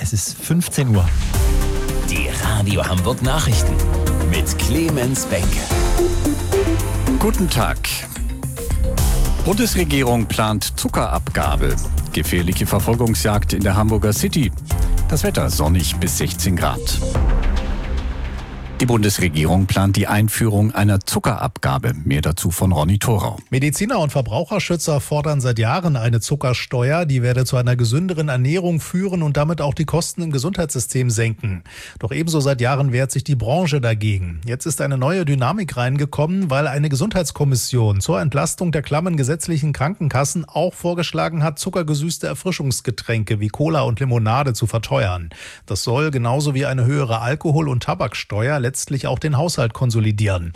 Es ist 15 Uhr. Die Radio Hamburg Nachrichten mit Clemens Benke. Guten Tag. Bundesregierung plant Zuckerabgabe. Gefährliche Verfolgungsjagd in der Hamburger City. Das Wetter sonnig bis 16 Grad. Die Bundesregierung plant die Einführung einer Zuckerabgabe. Mehr dazu von Ronny Thorau. Mediziner und Verbraucherschützer fordern seit Jahren eine Zuckersteuer. Die werde zu einer gesünderen Ernährung führen und damit auch die Kosten im Gesundheitssystem senken. Doch ebenso seit Jahren wehrt sich die Branche dagegen. Jetzt ist eine neue Dynamik reingekommen, weil eine Gesundheitskommission zur Entlastung der klammen gesetzlichen Krankenkassen auch vorgeschlagen hat, zuckergesüßte Erfrischungsgetränke wie Cola und Limonade zu verteuern. Das soll genauso wie eine höhere Alkohol- und Tabaksteuer letztlich auch den Haushalt konsolidieren.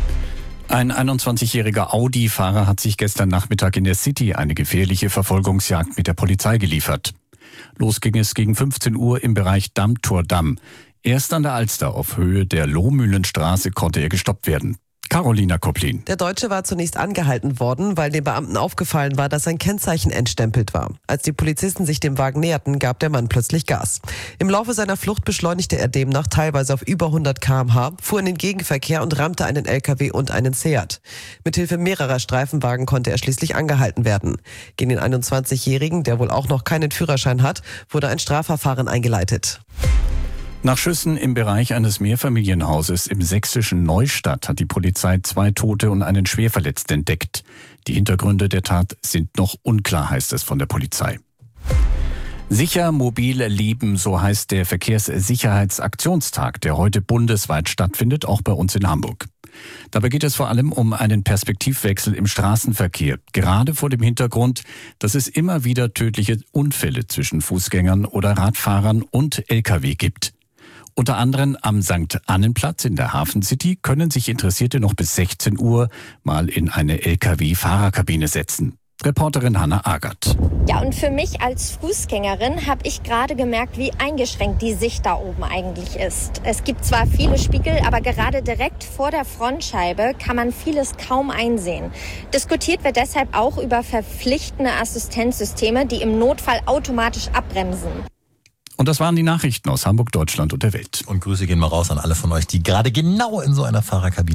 Ein 21-jähriger Audi-Fahrer hat sich gestern Nachmittag in der City eine gefährliche Verfolgungsjagd mit der Polizei geliefert. Los ging es gegen 15 Uhr im Bereich Damm-Tor-Damm. Erst an der Alster auf Höhe der Lohmühlenstraße konnte er gestoppt werden. Carolina Koplin. Der Deutsche war zunächst angehalten worden, weil den Beamten aufgefallen war, dass sein Kennzeichen entstempelt war. Als die Polizisten sich dem Wagen näherten, gab der Mann plötzlich Gas. Im Laufe seiner Flucht beschleunigte er demnach teilweise auf über 100 km/h, fuhr in den Gegenverkehr und rammte einen LKW und einen Seat. Mithilfe mehrerer Streifenwagen konnte er schließlich angehalten werden. Gegen den 21-Jährigen, der wohl auch noch keinen Führerschein hat, wurde ein Strafverfahren eingeleitet. Nach Schüssen im Bereich eines Mehrfamilienhauses im sächsischen Neustadt hat die Polizei 2 Tote und einen Schwerverletzten entdeckt. Die Hintergründe der Tat sind noch unklar, heißt es von der Polizei. Sicher mobil leben, so heißt der Verkehrssicherheitsaktionstag, der heute bundesweit stattfindet, auch bei uns in Hamburg. Dabei geht es vor allem um einen Perspektivwechsel im Straßenverkehr, gerade vor dem Hintergrund, dass es immer wieder tödliche Unfälle zwischen Fußgängern oder Radfahrern und Lkw gibt. Unter anderem am St. Annenplatz in der Hafen City können sich Interessierte noch bis 16 Uhr mal in eine Lkw-Fahrerkabine setzen. Reporterin Hanna Agert. Ja, und für mich als Fußgängerin habe ich gerade gemerkt, wie eingeschränkt die Sicht da oben eigentlich ist. Es gibt zwar viele Spiegel, aber gerade direkt vor der Frontscheibe kann man vieles kaum einsehen. Diskutiert wird deshalb auch über verpflichtende Assistenzsysteme, die im Notfall automatisch abbremsen. Und das waren die Nachrichten aus Hamburg, Deutschland und der Welt. Und Grüße gehen mal raus an alle von euch, die gerade genau in so einer Fahrerkabine